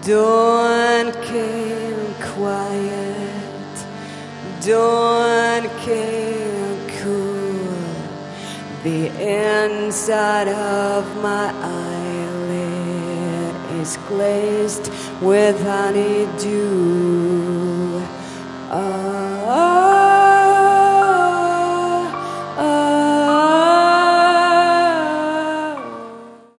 Dawn came quiet, dawn came cool. The inside of my eyelid is glazed with honeydew.